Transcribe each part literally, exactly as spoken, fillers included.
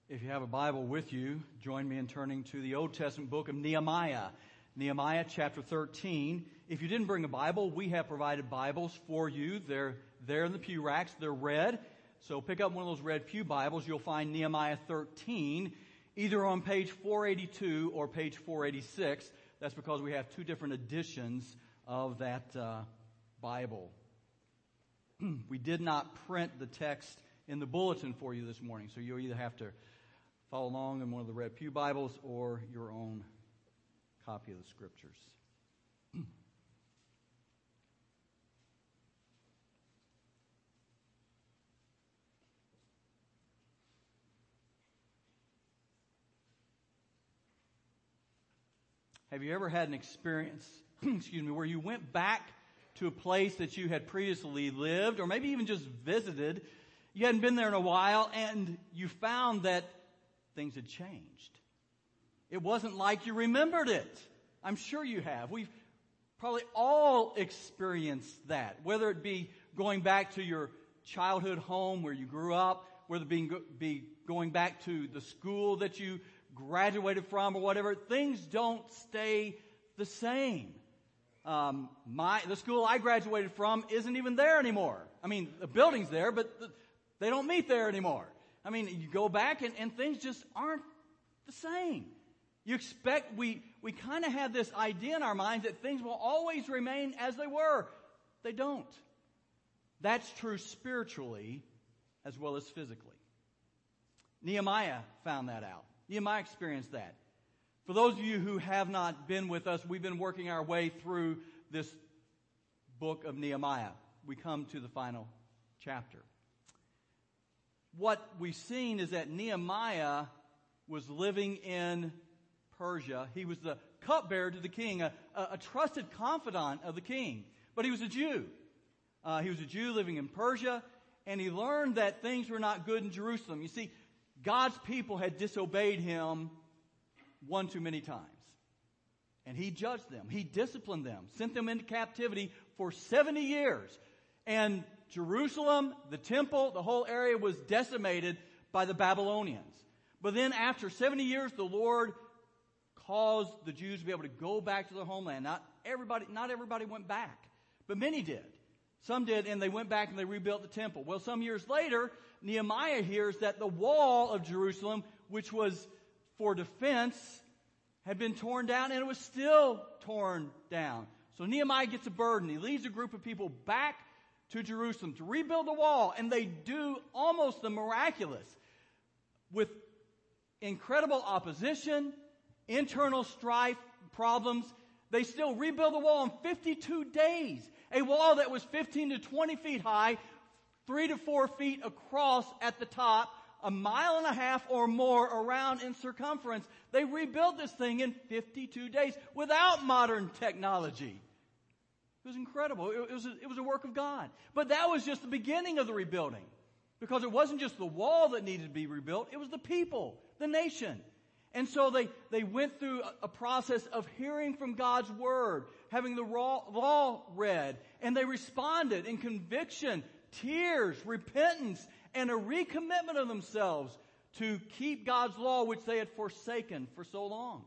If you have a Bible with you, join me in turning to the Old Testament book of Nehemiah. Nehemiah chapter thirteen. If you didn't bring a Bible, we have provided Bibles for you. They're there in the pew racks. They're red. So pick up one of those red pew Bibles. You'll find Nehemiah thirteen either on page four eighty-two or page four eighty-six. That's because we have two different editions of that uh, Bible. We did not print the text in the bulletin for you this morning, so you'll either have to follow along in one of the red pew Bibles or your own copy of the Scriptures. Have you ever had an experience, excuse me, where you went back to a place that you had previously lived, or maybe even just visited? You hadn't been there in a while, and you found that things had changed. It wasn't like you remembered it. I'm sure you have. We've probably all experienced that, whether it be going back to your childhood home where you grew up, whether it be, be going back to the school that you graduated from or whatever. Things don't stay the same. Um, my the school I graduated from isn't even there anymore. I mean, the building's there, but the, they don't meet there anymore. I mean, you go back and, and things just aren't the same. You expect, we, we kind of have this idea in our minds that things will always remain as they were. They don't. That's true spiritually as well as physically. Nehemiah found that out. Nehemiah experienced that. For those of you who have not been with us, we've been working our way through this book of Nehemiah. We come to the final chapter. What we've seen is that Nehemiah was living in Persia. He was the cupbearer to the king, a, a, a trusted confidant of the king. But he was a Jew. Uh, he was a Jew living in Persia, and he learned that things were not good in Jerusalem. You see, God's people had disobeyed him one too many times. And he judged them. He disciplined them, sent them into captivity for seventy years. And Jerusalem, the temple, the whole area was decimated by the Babylonians. But then after seventy years, the Lord caused the Jews to be able to go back to their homeland. Not everybody, not everybody went back, but many did. Some did, and they went back and they rebuilt the temple. Well, some years later, Nehemiah hears that the wall of Jerusalem, which was for defense, had been torn down, and it was still torn down. So Nehemiah gets a burden. He leads a group of people back to Jerusalem to rebuild the wall, and they do almost the miraculous. With incredible opposition, internal strife, problems, they still rebuild the wall in fifty-two days. A wall that was fifteen to twenty feet high, three to four feet across at the top, a mile and a half or more around in circumference. They rebuilt this thing in fifty-two days without modern technology. It was incredible. It was, a, it was a work of God. But that was just the beginning of the rebuilding. Because it wasn't just the wall that needed to be rebuilt. It was the people, the nation. And so they, they went through a, a process of hearing from God's word, having the raw, law read. And they responded in conviction, tears, repentance, and a recommitment of themselves to keep God's law, which they had forsaken for so long.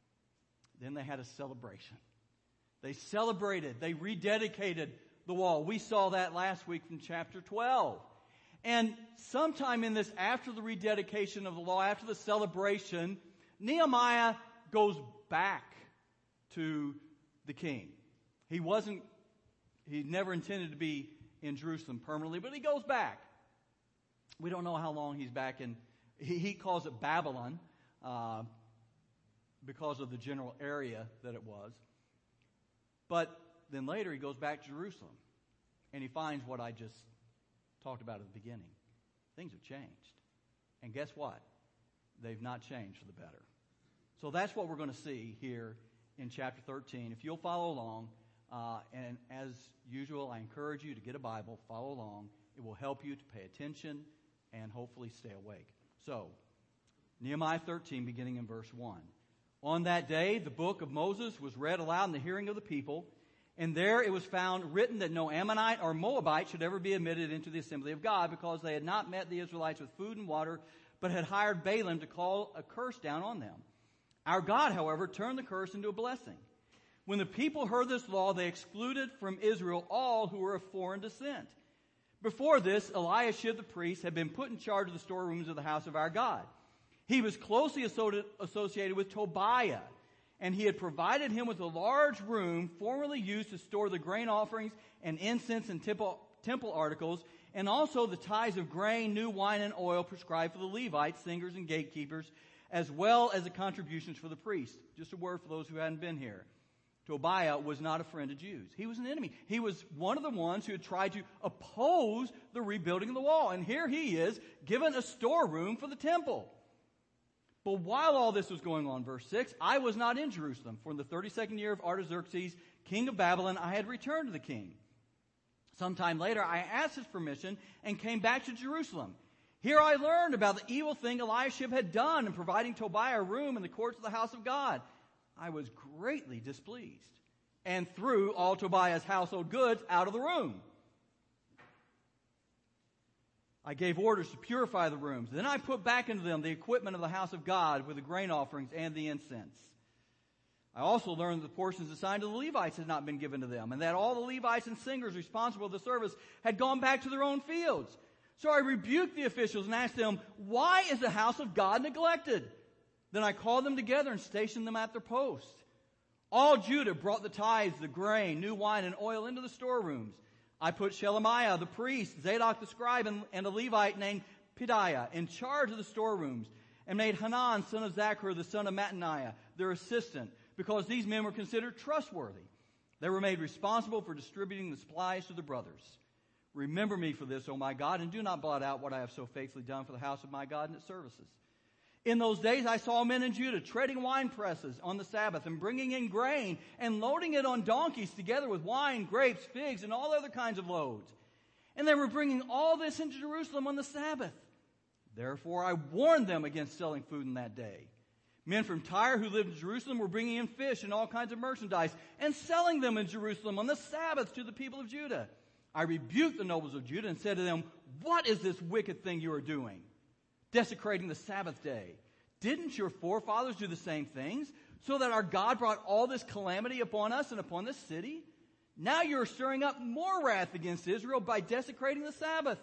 Then they had a celebration. They celebrated. They rededicated the wall. We saw that last week from chapter twelve. And sometime in this, after the rededication of the law, after the celebration, Nehemiah goes back to the king. He wasn't, he never intended to be in Jerusalem permanently, but he goes back. We don't know how long he's back in. He, he calls it Babylon uh, because of the general area that it was. But then later he goes back to Jerusalem, and he finds what I just talked about at the beginning. Things have changed. And guess what? They've not changed for the better. So that's what we're going to see here in chapter thirteen. If you'll follow along, uh, and as usual, I encourage you to get a Bible, follow along. It will help you to pay attention and hopefully stay awake. So, Nehemiah thirteen, beginning in verse one. On that day, the book of Moses was read aloud in the hearing of the people, and there it was found written that no Ammonite or Moabite should ever be admitted into the assembly of God, because they had not met the Israelites with food and water, but had hired Balaam to call a curse down on them. Our God, however, turned the curse into a blessing. When the people heard this law, they excluded from Israel all who were of foreign descent. Before this, Eliashib the priest had been put in charge of the storerooms of the house of our God. He was closely associated with Tobiah, and he had provided him with a large room formerly used to store the grain offerings and incense and temple, temple articles, and also the tithes of grain, new wine, and oil prescribed for the Levites, singers, and gatekeepers, as well as the contributions for the priests. Just a word for those who hadn't been here. Tobiah was not a friend of Jews. He was an enemy. He was one of the ones who had tried to oppose the rebuilding of the wall. And here he is, given a storeroom for the temple. But while all this was going on, verse six, I was not in Jerusalem, for in the thirty-second year of Artaxerxes, king of Babylon, I had returned to the king. Sometime later, I asked his permission and came back to Jerusalem. Here I learned about the evil thing Eliashib had done in providing Tobiah a room in the courts of the house of God. I was greatly displeased and threw all Tobiah's household goods out of the room. I gave orders to purify the rooms. Then I put back into them the equipment of the house of God with the grain offerings and the incense. I also learned that the portions assigned to the Levites had not been given to them, and that all the Levites and singers responsible for the service had gone back to their own fields. So I rebuked the officials and asked them, why is the house of God neglected? Then I called them together and stationed them at their posts. All Judah brought the tithes, the grain, new wine, and oil into the storerooms. I put Shelemiah the priest, Zadok the scribe, and, and a Levite named Pedaiah in charge of the storerooms, and made Hanan, son of Zachar, the son of Mattaniah, their assistant, because these men were considered trustworthy. They were made responsible for distributing the supplies to the brothers. Remember me for this, O my God, and do not blot out what I have so faithfully done for the house of my God and its services. In those days I saw men in Judah treading wine presses on the Sabbath and bringing in grain and loading it on donkeys together with wine, grapes, figs, and all other kinds of loads. And they were bringing all this into Jerusalem on the Sabbath. Therefore I warned them against selling food in that day. Men from Tyre who lived in Jerusalem were bringing in fish and all kinds of merchandise and selling them in Jerusalem on the Sabbath to the people of Judah. I rebuked the nobles of Judah and said to them, what is this wicked thing you are doing, desecrating the Sabbath day? Didn't your forefathers do the same things, so that our God brought all this calamity upon us and upon this city? Now you're stirring up more wrath against Israel by desecrating the Sabbath.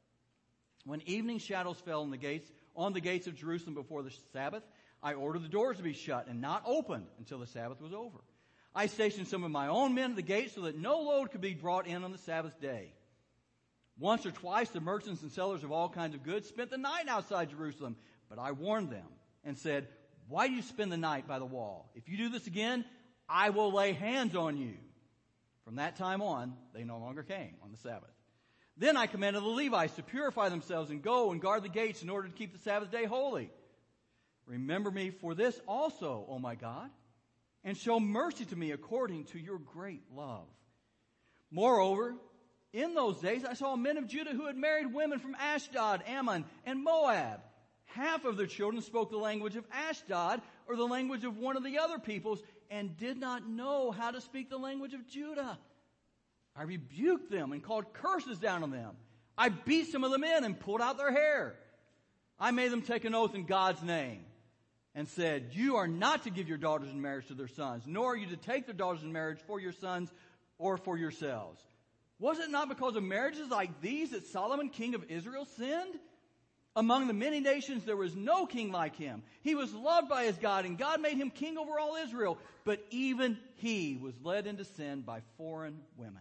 When evening shadows fell on the gates, on the gates of Jerusalem before the Sabbath, I ordered the doors to be shut and not opened until the Sabbath was over. I stationed some of my own men at the gate so that no load could be brought in on the Sabbath day. Once or twice the merchants and sellers of all kinds of goods spent the night outside Jerusalem, but I warned them and said, why do you spend the night by the wall? If you do this again, I will lay hands on you. From that time on, they no longer came on the Sabbath. Then I commanded the Levites to purify themselves and go and guard the gates in order to keep the Sabbath day holy. Remember me for this also, O my God, and show mercy to me according to your great love. Moreover, in those days I saw men of Judah who had married women from Ashdod, Ammon, and Moab. Half of their children spoke the language of Ashdod or the language of one of the other peoples and did not know how to speak the language of Judah. I rebuked them and called curses down on them. I beat some of the men and pulled out their hair. I made them take an oath in God's name and said, you are not to give your daughters in marriage to their sons, nor are you to take their daughters in marriage for your sons or for yourselves. Was it not because of marriages like these that Solomon, king of Israel, sinned? Among the many nations there was no king like him. He was loved by his God, and God made him king over all Israel. But even he was led into sin by foreign women.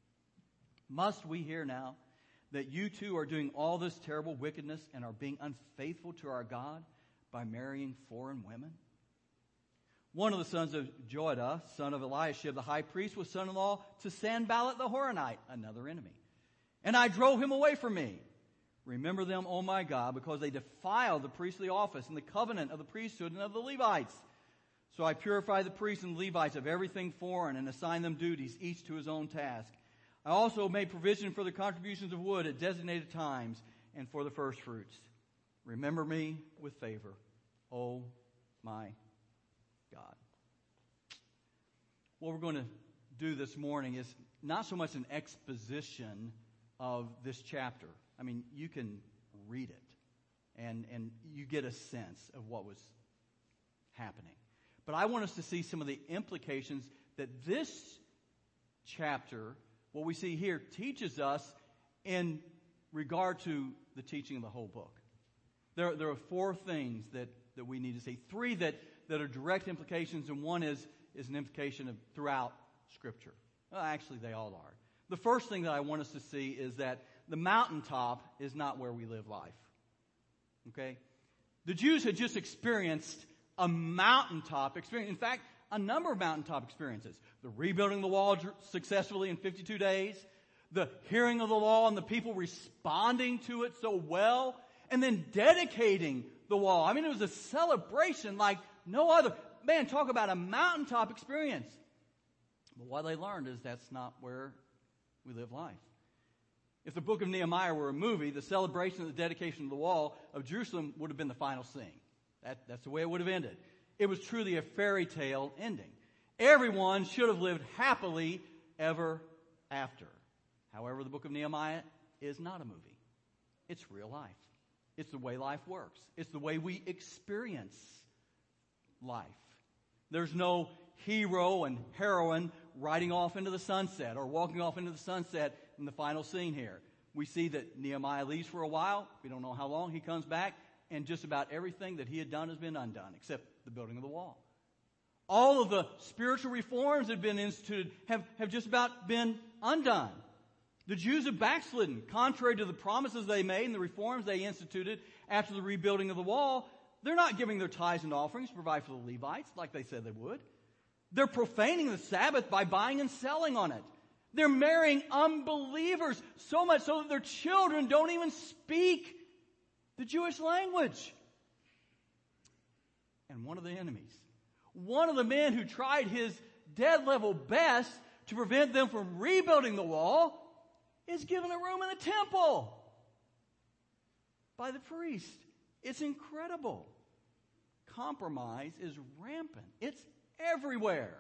Must we hear now that you too are doing all this terrible wickedness and are being unfaithful to our God by marrying foreign women? One of the sons of Joiada, son of Eliashib the high priest, was son-in-law to Sanballat the Horonite, another enemy. And I drove him away from me. Remember them, O my God, because they defiled the priestly office and the covenant of the priesthood and of the Levites. So I purified the priests and Levites of everything foreign and assigned them duties, each to his own task. I also made provision for the contributions of wood at designated times and for the first fruits. Remember me with favor, O my God. What we're going to do this morning is not so much an exposition of this chapter. I mean, you can read it and, and you get a sense of what was happening. But I want us to see some of the implications that this chapter, what we see here, teaches us in regard to the teaching of the whole book. There, there are four things that, that we need to see. Three that, that are direct implications, and one is, is an implication of throughout Scripture. Well, actually, they all are. The first thing that I want us to see is that the mountaintop is not where we live life. Okay? The Jews had just experienced a mountaintop experience. In fact, a number of mountaintop experiences. The rebuilding the wall successfully in fifty-two days, the hearing of the law and the people responding to it so well, and then dedicating the wall. I mean, it was a celebration like no other. Man, talk about a mountaintop experience. But what they learned is that's not where we live life. If the book of Nehemiah were a movie, the celebration of the dedication of the wall of Jerusalem would have been the final scene. That, that's the way it would have ended. It was truly a fairy tale ending. Everyone should have lived happily ever after. However, the book of Nehemiah is not a movie. It's real life. It's the way life works. It's the way we experience life. There's no hero and heroine riding off into the sunset or walking off into the sunset in the final scene here. We see that Nehemiah leaves for a while. We don't know how long. He comes back, and just about everything that he had done has been undone, except the building of the wall. All of the spiritual reforms that have been instituted have, have just about been undone. The Jews have backslidden, contrary to the promises they made and the reforms they instituted after the rebuilding of the wall. They're not giving their tithes and offerings to provide for the Levites like they said they would. They're profaning the Sabbath by buying and selling on it. They're marrying unbelievers, so much so that their children don't even speak the Jewish language. And one of the enemies, one of the men who tried his dead level best to prevent them from rebuilding the wall, is given a room in the temple by the priest. It's incredible. Compromise is rampant. It's everywhere.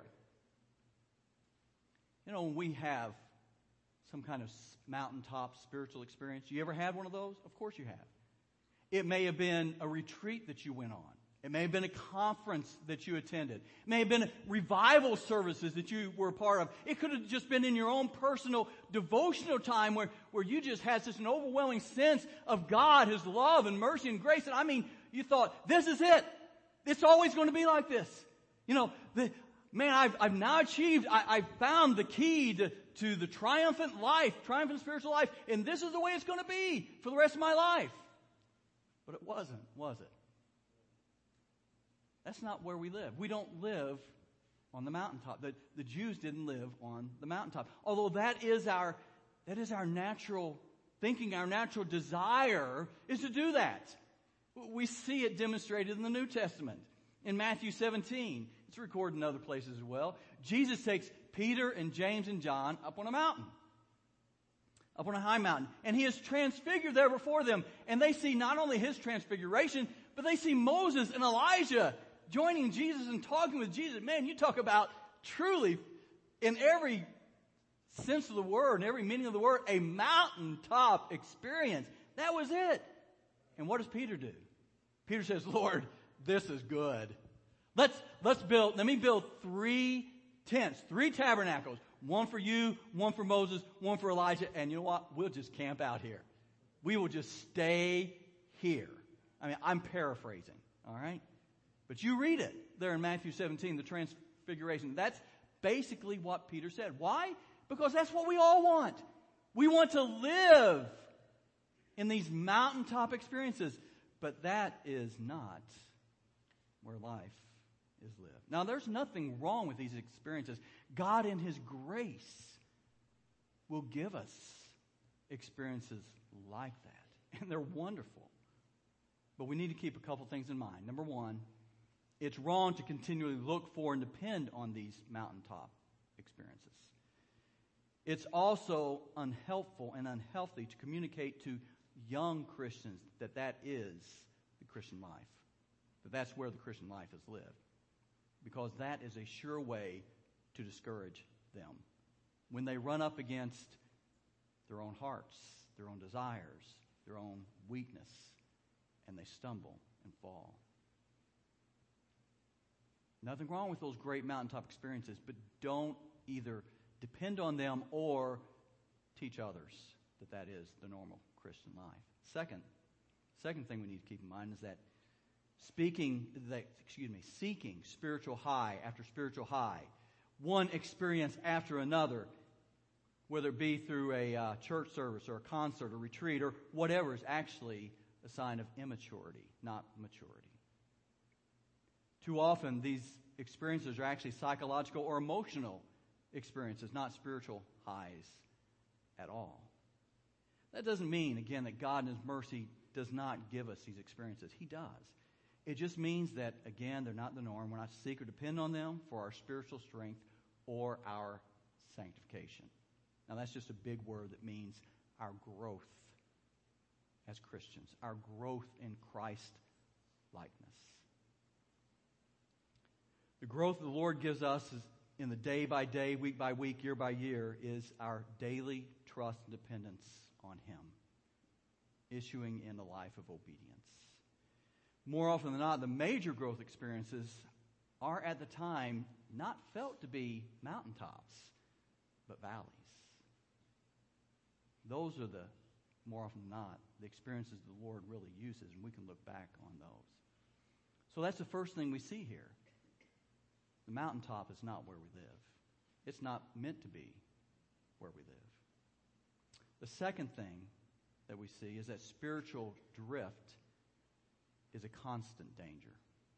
You know, when we have some kind of mountaintop spiritual experience, you ever had one of those? Of course you have. It may have been a retreat that you went on. It may have been a conference that you attended. It may have been revival services that you were a part of. It could have just been in your own personal devotional time where, where you just had such an overwhelming sense of God, His love and mercy and grace. And I mean, you thought, this is it. It's always going to be like this. You know, the, man, I've, I've now achieved, I, I've found the key to, to the triumphant life, triumphant spiritual life, and this is the way it's going to be for the rest of my life. But it wasn't, was it? That's not where we live. We don't live on the mountaintop. The, the Jews didn't live on the mountaintop. Although that is our, that is our natural thinking, our natural desire is to do that. We see it demonstrated in the New Testament. In Matthew seventeen, it's recorded in other places as well. Jesus takes Peter and James and John up on a mountain, up on a high mountain, and He is transfigured there before them. And they see not only His transfiguration, but they see Moses and Elijah joining Jesus and talking with Jesus. Man, you talk about truly, in every sense of the word, in every meaning of the word, a mountaintop experience. That was it. And what does Peter do? Peter says, Lord, this is good. Let's, let's build, let me build three tents, three tabernacles. One for you, one for Moses, one for Elijah. And you know what? We'll just camp out here. We will just stay here. I mean, I'm paraphrasing, all right? But you read it there in Matthew seventeen, the transfiguration. That's basically what Peter said. Why? Because that's what we all want. We want to live in these mountaintop experiences. But that is not where life is lived. Now, there's nothing wrong with these experiences. God in His grace will give us experiences like that. And they're wonderful. But we need to keep a couple things in mind. Number one, it's wrong to continually look for and depend on these mountaintop experiences. It's also unhelpful and unhealthy to communicate to young Christians that that is the Christian life, that that's where the Christian life is lived, because that is a sure way to discourage them when they run up against their own hearts, their own desires, their own weakness, and they stumble and fall. Nothing wrong with those great mountaintop experiences, but don't either depend on them or teach others that that is the normal Christian life. Second, second thing we need to keep in mind is that speaking, that, excuse me, seeking spiritual high after spiritual high, one experience after another, whether it be through a uh, church service or a concert or retreat or whatever, is actually a sign of immaturity, not maturity. Too often, these experiences are actually psychological or emotional experiences, not spiritual highs at all. That doesn't mean, again, that God in His mercy does not give us these experiences. He does. It just means that, again, they're not the norm. We're not to seek or depend on them for our spiritual strength or our sanctification. Now, that's just a big word that means our growth as Christians, our growth in Christ likeness. The growth the Lord gives us is in the day by day, week by week, year by year, is our daily trust and dependence on Him, issuing in a life of obedience. More often than not, the major growth experiences are at the time not felt to be mountaintops, but valleys. Those are the, more often than not, the experiences the Lord really uses, and we can look back on those. So that's the first thing we see here. The mountaintop is not where we live. It's not meant to be where we live. The second thing that we see is that spiritual drift is a constant danger.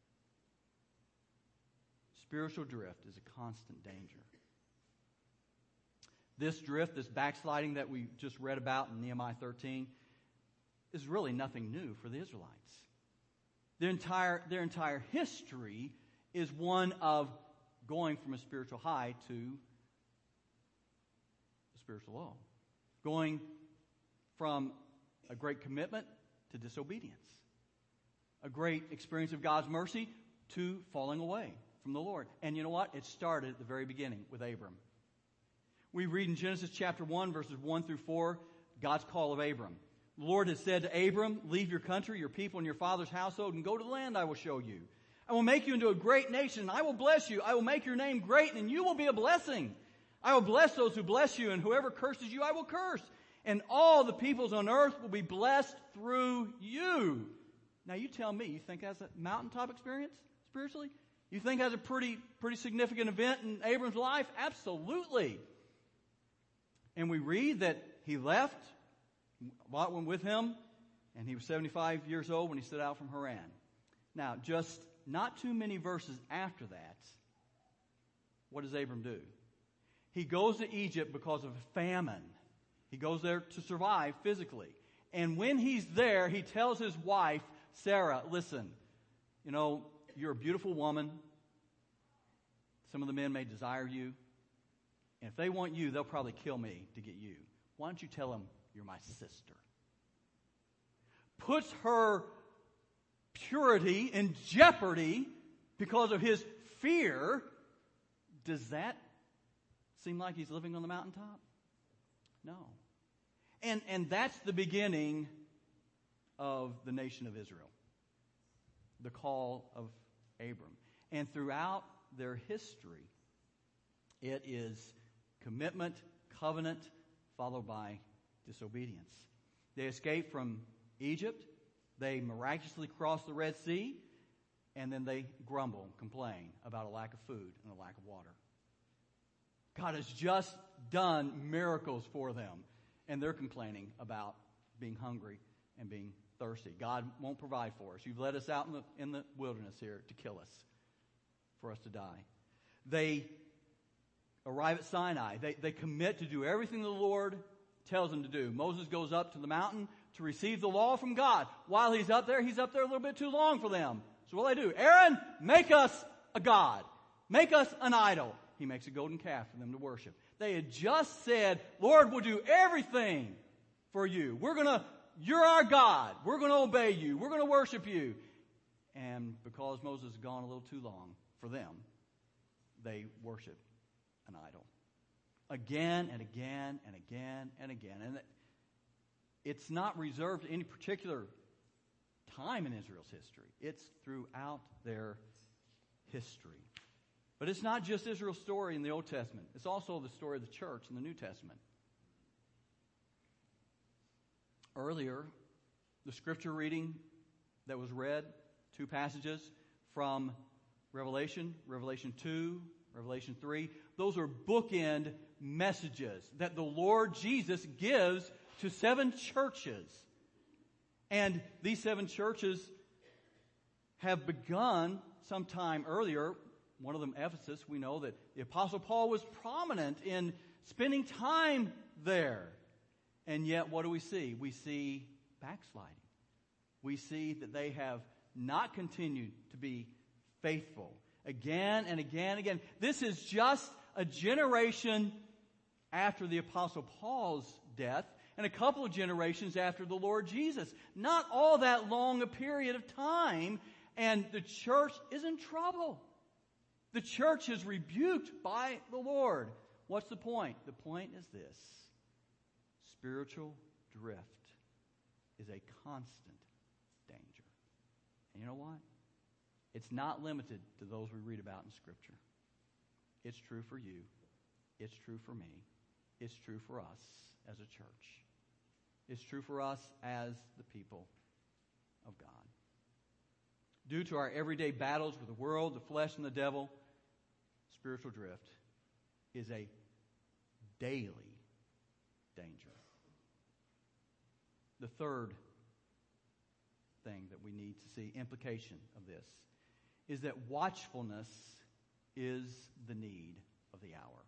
Spiritual drift is a constant danger. This drift, this backsliding that we just read about in Nehemiah thirteen, is really nothing new for the Israelites. Their entire, their entire history is one of going from a spiritual high to a spiritual low. Going from a great commitment to disobedience. A great experience of God's mercy to falling away from the Lord. And you know what? It started at the very beginning with Abram. We read in Genesis chapter one, verses one through four, God's call of Abram. The Lord has said to Abram, leave your country, your people, and your father's household, and go to the land I will show you. I will make you into a great nation. I will bless you. I will make your name great, and you will be a blessing. I will bless those who bless you, and whoever curses you, I will curse. And all the peoples on earth will be blessed through you. Now you tell me, you think that's a mountaintop experience spiritually? You think that's a pretty, pretty significant event in Abram's life? Absolutely. And we read that he left, Lot went with him, and he was seventy-five years old when he set out from Haran. Now, just not too many verses after that, what does Abram do? He goes to Egypt because of a famine. He goes there to survive physically. And when he's there, he tells his wife, Sarah, listen, you know, you're a beautiful woman. Some of the men may desire you. And if they want you, they'll probably kill me to get you. Why don't you tell them you're my sister? Puts her purity in jeopardy because of his fear. Does that seem like he's living on the mountaintop? No. And, and that's the beginning of the nation of Israel. The call of Abram. And throughout their history, it is commitment, covenant, followed by disobedience. They escape from Egypt. They miraculously cross the Red Sea. And then they grumble, complain about a lack of food and a lack of water. God has just done miracles for them. And they're complaining about being hungry and being thirsty. God won't provide for us. You've led us out in the, in the wilderness here to kill us, for us to die. They arrive at Sinai. They, they commit to do everything the Lord tells them to do. Moses goes up to the mountain to receive the law from God. While he's up there, he's up there a little bit too long for them. So what do they do? Aaron, make us a god. Make us an idol. He makes a golden calf for them to worship. They had just said, Lord, we'll do everything for you. We're going to, you're our God. We're going to obey you. We're going to worship you. And because Moses has gone a little too long for them, they worship an idol. Again and again and again and again. And it's not reserved to any particular time in Israel's history. It's throughout their history. But it's not just Israel's story in the Old Testament. It's also the story of the church in the New Testament. Earlier, the scripture reading that was read, two passages from Revelation, Revelation two, Revelation three, those are bookend messages that the Lord Jesus gives to seven churches. And these seven churches have begun sometime earlier. One of them, Ephesus, we know that the Apostle Paul was prominent in spending time there. And yet, what do we see? We see backsliding. We see that they have not continued to be faithful. Again and again and again. This is just a generation after the Apostle Paul's death and a couple of generations after the Lord Jesus. Not all that long a period of time, and the church is in trouble. The church is rebuked by the Lord. What's the point? The point is this. Spiritual drift is a constant danger. And you know what? It's not limited to those we read about in Scripture. It's true for you. It's true for me. It's true for us as a church. It's true for us as the people of God. Due to our everyday battles with the world, the flesh, and the devil, spiritual drift is a daily danger. The third thing that we need to see, implication of this, is that watchfulness is the need of the hour.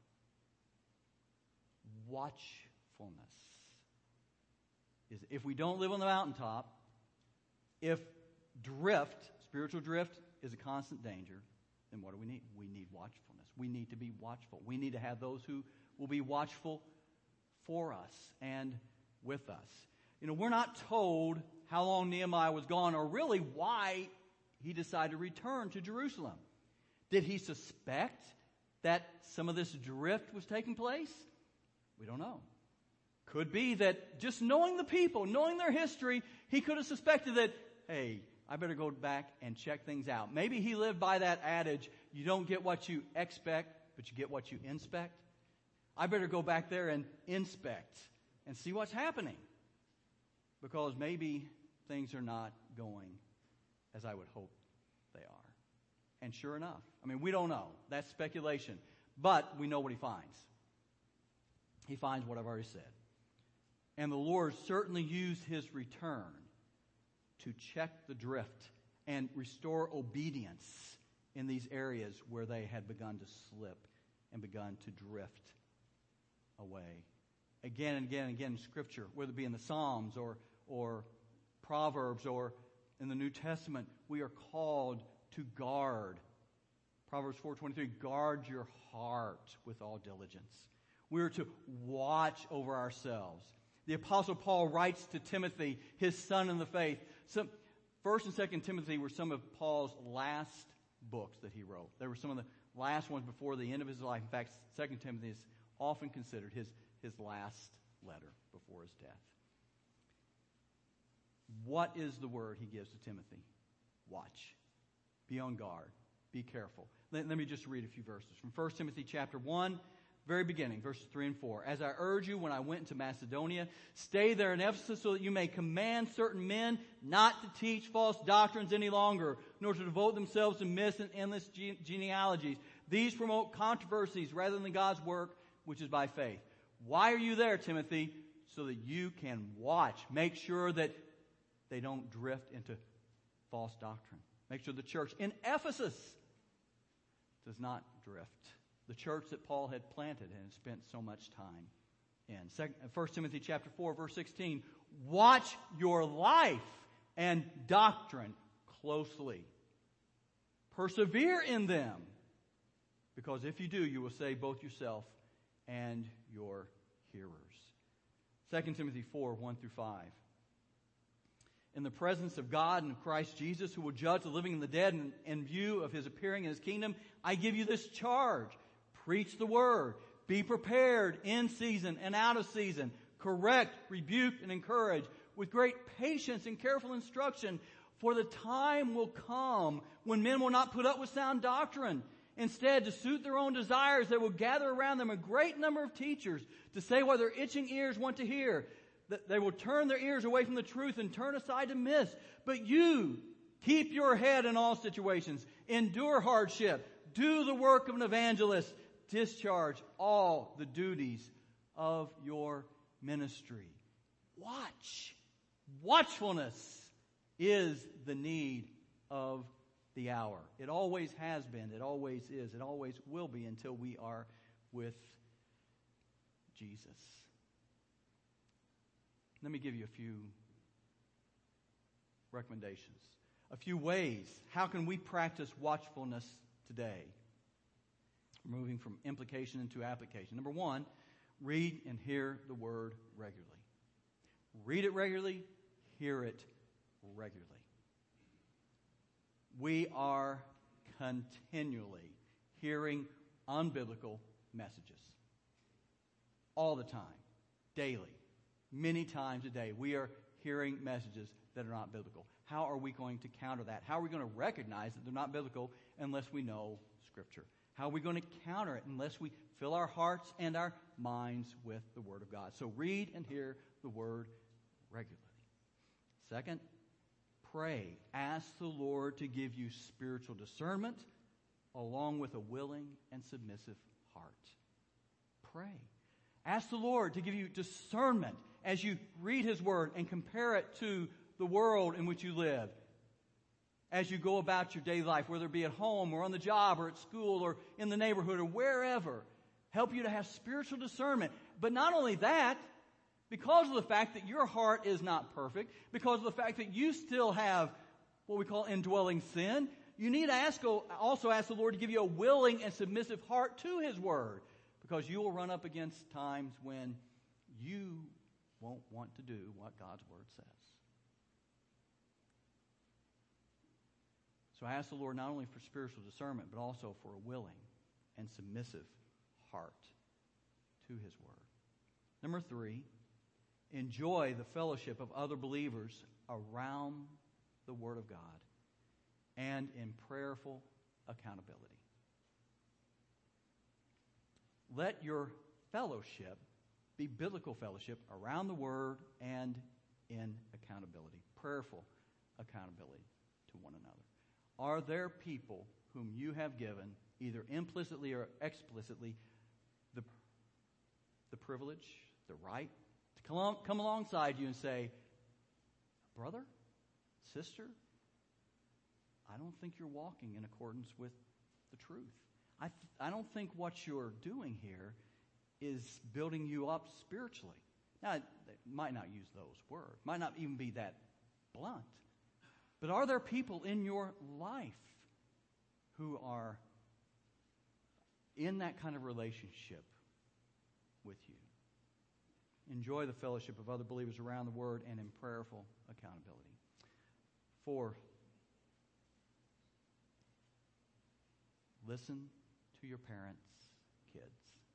Watchfulness is, if we don't live on the mountaintop, if drift, spiritual drift, is a constant danger, then what do we need? We need watchfulness. We need to be watchful. We need to have those who will be watchful for us and with us. You know, we're not told how long Nehemiah was gone or really why he decided to return to Jerusalem. Did he suspect that some of this drift was taking place? We don't know. Could be that just knowing the people, knowing their history, he could have suspected that, hey, I better go back and check things out. Maybe he lived by that adage, you don't get what you expect, but you get what you inspect. I better go back there and inspect and see what's happening. Because maybe things are not going as I would hope they are. And sure enough, I mean, we don't know. That's speculation. But we know what he finds. He finds what I've already said. And the Lord certainly used his return to check the drift and restore obedience in these areas where they had begun to slip and begun to drift away. Again and again and again in Scripture, whether it be in the Psalms or, or Proverbs or in the New Testament, we are called to guard. Proverbs four twenty-three, guard your heart with all diligence. We are to watch over ourselves. The Apostle Paul writes to Timothy, his son in the faith. Some, First and Second Timothy were some of Paul's last books that he wrote. They were some of the last ones before the end of his life. In fact, Second Timothy is often considered his, his last letter before his death. What is the word he gives to Timothy? Watch. Be on guard. Be careful. Let, let me just read a few verses. From First Timothy chapter one, very beginning, verses three and four. As I urge you when I went into Macedonia, stay there in Ephesus so that you may command certain men not to teach false doctrines any longer, nor to devote themselves to myths and endless gene- genealogies. These promote controversies rather than God's work, which is by faith. Why are you there, Timothy? So that you can watch. Make sure that they don't drift into false doctrine. Make sure the church in Ephesus does not drift. The church that Paul had planted and spent so much time in. First Timothy chapter four, verse sixteen. Watch your life and doctrine closely. Persevere in them. Because if you do, you will save both yourself and your hearers. Second Timothy four, one through five. In the presence of God and of Christ Jesus, who will judge the living and the dead, and in view of his appearing in his kingdom, I give you this charge. Preach the word. Be prepared in season and out of season. Correct, rebuke, and encourage with great patience and careful instruction. For the time will come when men will not put up with sound doctrine. Instead, to suit their own desires, they will gather around them a great number of teachers to say what their itching ears want to hear. That they will turn their ears away from the truth and turn aside to myths. But you, keep your head in all situations. Endure hardship. Do the work of an evangelist. Discharge all the duties of your ministry. Watch. Watchfulness is the need of the hour. It always has been. It always is. It always will be until we are with Jesus. Let me give you a few recommendations. A few ways. How can we practice watchfulness today? We're moving from implication into application. Number one, read and hear the word regularly. Read it regularly, hear it regularly. We are continually hearing unbiblical messages. All the time, daily, many times a day, we are hearing messages that are not biblical. How are we going to counter that? How are we going to recognize that they're not biblical unless we know Scripture? How are we going to counter it unless we fill our hearts and our minds with the Word of God? So read and hear the Word regularly. Second, pray. Ask the Lord to give you spiritual discernment along with a willing and submissive heart. Pray. Ask the Lord to give you discernment as you read His Word and compare it to the world in which you live. As you go about your daily life, whether it be at home or on the job or at school or in the neighborhood or wherever. Help you to have spiritual discernment. But not only that, because of the fact that your heart is not perfect, because of the fact that you still have what we call indwelling sin, you need to ask, also ask the Lord to give you a willing and submissive heart to His Word, because you will run up against times when you won't want to do what God's Word says. So I ask the Lord not only for spiritual discernment, but also for a willing and submissive heart to His Word. Number three, enjoy the fellowship of other believers around the Word of God and in prayerful accountability. Let your fellowship be biblical fellowship around the Word and in accountability, prayerful accountability to one another. Are there people whom you have given, either implicitly or explicitly, the, the privilege, the right, to come, come alongside you and say, brother, sister, I don't think you're walking in accordance with the truth. I, th- I don't think what you're doing here is building you up spiritually. Now, they might not use those words, might not even be that blunt. But are there people in your life who are in that kind of relationship with you? Enjoy the fellowship of other believers around the Word and in prayerful accountability. Fourth, listen to your parents' kids.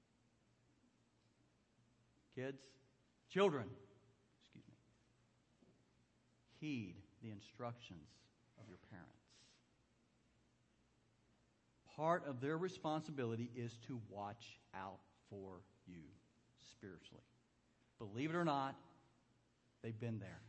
Kids, children, excuse me. Heed the instructions of your parents. Part of their responsibility is to watch out for you spiritually. Believe it or not, they've been there.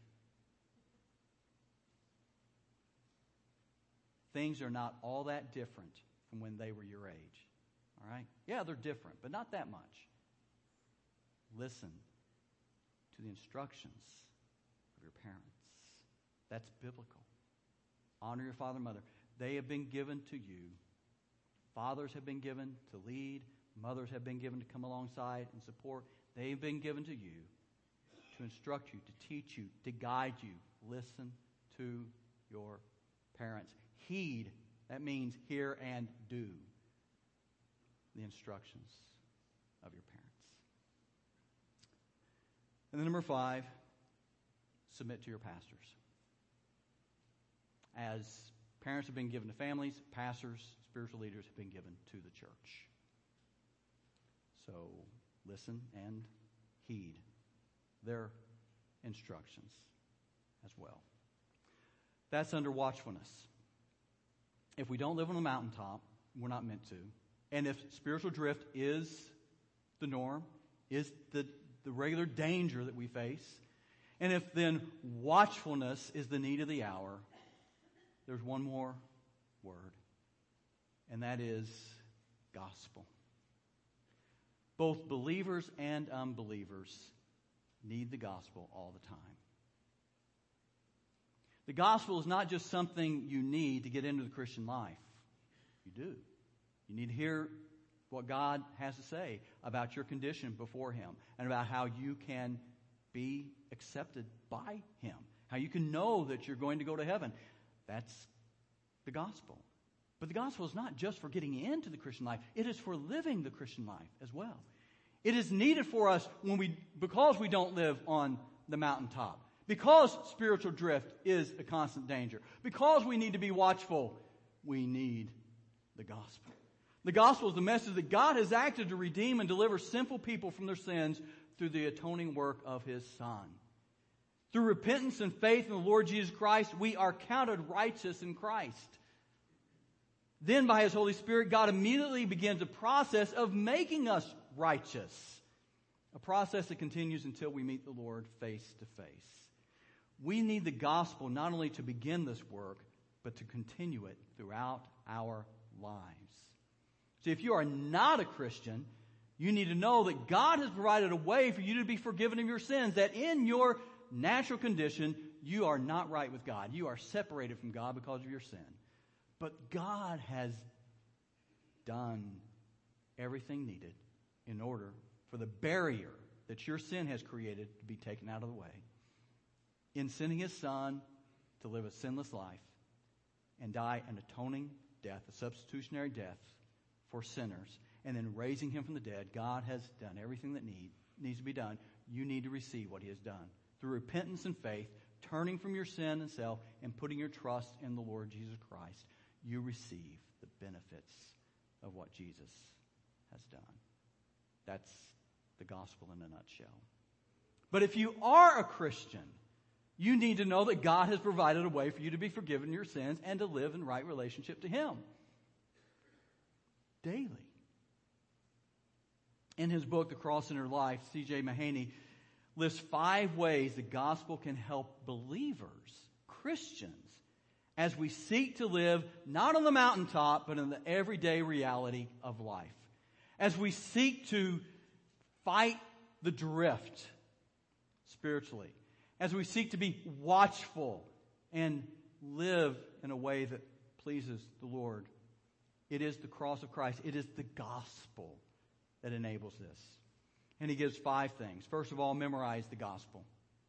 Things are not all that different from when they were your age. All right? Yeah, they're different, but not that much. Listen to the instructions of your parents. That's biblical. Honor your father and mother. They have been given to you. Fathers have been given to lead. Mothers have been given to come alongside and support. They've been given to you to instruct you, to teach you, to guide you. Listen to your parents. Heed, that means hear and do the instructions of your parents. And then number five, submit to your pastors. As parents have been given to families, pastors, spiritual leaders have been given to the church. So listen and heed their instructions as well. That's under watchfulness. If we don't live on the mountaintop, we're not meant to. And if spiritual drift is the norm, is the, the regular danger that we face, and if then watchfulness is the need of the hour, there's one more word, and that is gospel. Both believers and unbelievers need the gospel all the time. The gospel is not just something you need to get into the Christian life. You do. You need to hear what God has to say about your condition before Him and about how you can be accepted by Him, how you can know that you're going to go to heaven. That's the gospel. But the gospel is not just for getting into the Christian life. It is for living the Christian life as well. It is needed for us when we, because we don't live on the mountaintop, because spiritual drift is a constant danger, because we need to be watchful, we need the gospel. The gospel is the message that God has acted to redeem and deliver sinful people from their sins through the atoning work of His Son. Through repentance and faith in the Lord Jesus Christ, we are counted righteous in Christ. Then by His Holy Spirit, God immediately begins a process of making us righteous. A process that continues until we meet the Lord face to face. We need the gospel not only to begin this work, but to continue it throughout our lives. See, if you are not a Christian, you need to know that God has provided a way for you to be forgiven of your sins, that in your natural condition, you are not right with God. You are separated from God because of your sin. But God has done everything needed in order for the barrier that your sin has created to be taken out of the way. In sending His Son to live a sinless life and die an atoning death, a substitutionary death for sinners, and then raising Him from the dead, God has done everything that need, needs to be done. You need to receive what He has done. Through repentance and faith, turning from your sin and self, and putting your trust in the Lord Jesus Christ, you receive the benefits of what Jesus has done. That's the gospel in a nutshell. But if you are a Christian, you need to know that God has provided a way for you to be forgiven your sins and to live in right relationship to Him daily. In his book, The Cross-Centered Life, C J Mahaney lists five ways the gospel can help believers, Christians, as we seek to live not on the mountaintop, but in the everyday reality of life. As we seek to fight the drift spiritually. As we seek to be watchful and live in a way that pleases the Lord. It is the cross of Christ. It is the gospel that enables this. And he gives five things. First of all, memorize the gospel.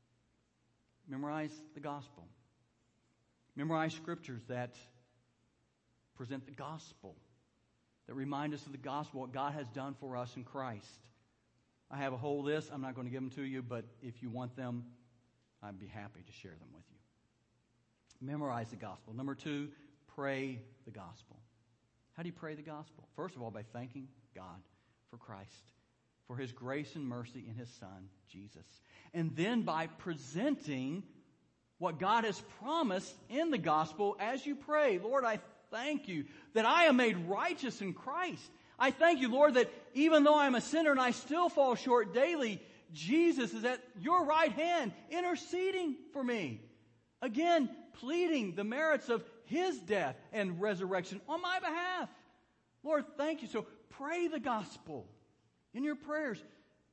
Memorize the gospel. Memorize scriptures that present the gospel, that remind us of the gospel, what God has done for us in Christ. I have a whole list. I'm not going to give them to you, but if you want them, I'd be happy to share them with you. Memorize the gospel. Number two, pray the gospel. How do you pray the gospel? First of all, by thanking God for Christ, for His grace and mercy in His Son, Jesus. And then by presenting what God has promised in the gospel as you pray. Lord, I thank you that I am made righteous in Christ. I thank you, Lord, that even though I'm a sinner and I still fall short daily, Jesus is at your right hand interceding for me. Again, pleading the merits of His death and resurrection on my behalf. Lord, thank you. So pray the gospel in your prayers.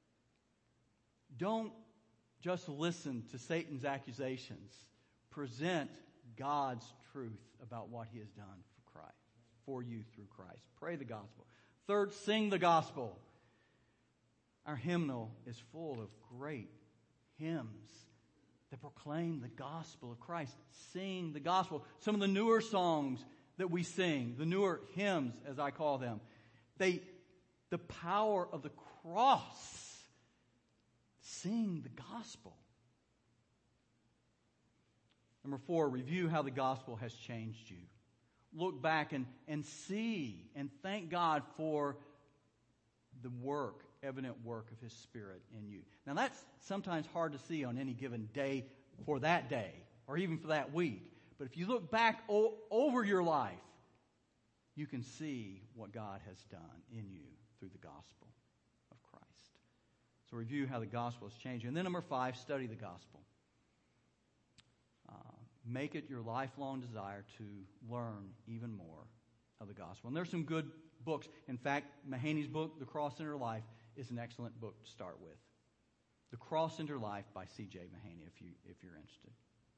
Don't just listen to Satan's accusations. Present God's truth about what He has done for Christ, for you through Christ. Pray the gospel. Third, sing the gospel. Our hymnal is full of great hymns that proclaim the gospel of Christ. Sing the gospel. Some of the newer songs that we sing, the newer hymns as I call them, they, the power of the cross. Sing the gospel. Number four, review how the gospel has changed you. Look back and, and see and thank God for the work, evident work of His Spirit in you. Now that's sometimes hard to see on any given day for that day or even for that week. But if you look back o- over your life, you can see what God has done in you through the gospel of Christ. So review how the gospel has changed. And then number five, study the gospel. Uh, make it your lifelong desire to learn even more of the gospel. And there's some good books. In fact, Mahaney's book, The Cross-Centered Life, is an excellent book to start with. The Cross-Centered Life by C J Mahaney, if you if you're interested.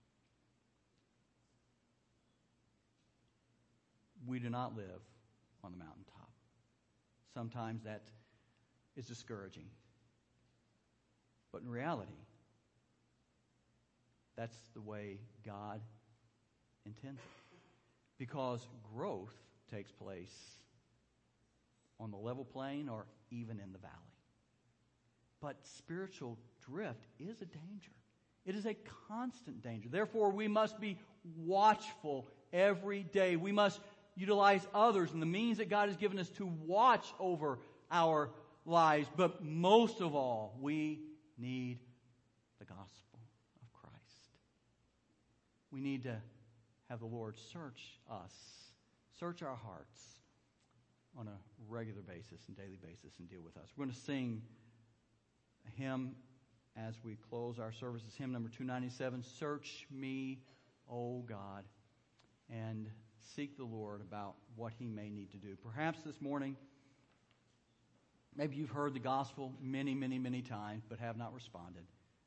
We do not live on the mountaintop. Sometimes that is discouraging. But in reality, that's the way God intends it. Because growth takes place on the level plain or even in the valley. But spiritual drift is a danger. It is a constant danger. Therefore, we must be watchful every day. We must utilize others and the means that God has given us to watch over our lives. But most of all, we need the gospel of Christ. We need to have the Lord search us, search our hearts on a regular basis and daily basis and deal with us. We're going to sing a hymn as we close our services, hymn number two ninety-seven, Search Me, O God, and seek the Lord about what He may need to do. Perhaps this morning, maybe you've heard the gospel many, many, many times, but have not responded.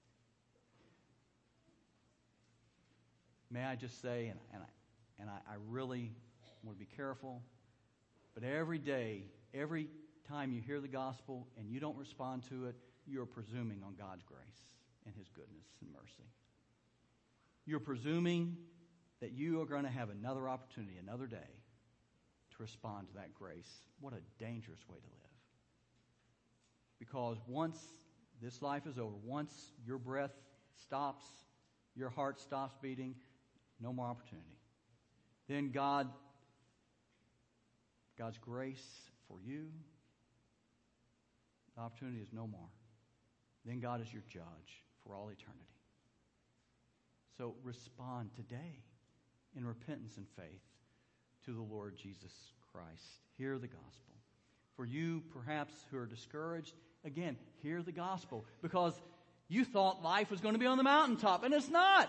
May I just say, and, and, I, and I, I really want to be careful, but every day, every time you hear the gospel and you don't respond to it, you're presuming on God's grace and His goodness and mercy. You're presuming that you are going to have another opportunity, another day, to respond to that grace. What a dangerous way to live. Because once this life is over, once your breath stops, your heart stops beating, no more opportunity. Then God, God's grace for you, the opportunity is no more. Then God is your judge for all eternity. So respond today in repentance and faith to the Lord Jesus Christ. Hear the gospel. For you, perhaps, who are discouraged, again, hear the gospel. Because you thought life was going to be on the mountaintop, and it's not.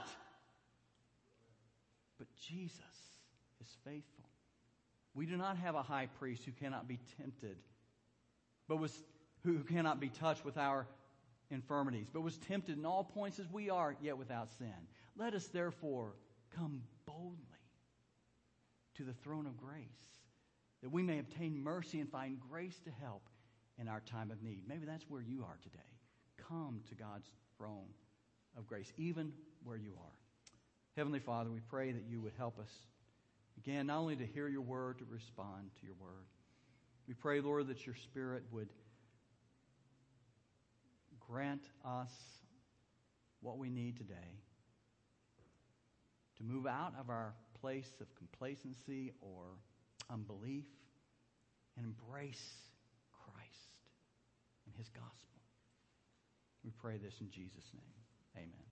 But Jesus is faithful. We do not have a high priest who cannot be tempted, but was who cannot be touched with our infirmities, but was tempted in all points as we are, yet without sin. Let us therefore come boldly to the throne of grace, that we may obtain mercy and find grace to help in our time of need. Maybe that's where you are today. Come to God's throne of grace, even where you are. Heavenly Father, we pray that you would help us, again, not only to hear your word, to respond to your word. We pray, Lord, that your Spirit would grant us what we need today to move out of our place of complacency or unbelief and embrace Christ and His gospel. We pray this in Jesus' name. Amen.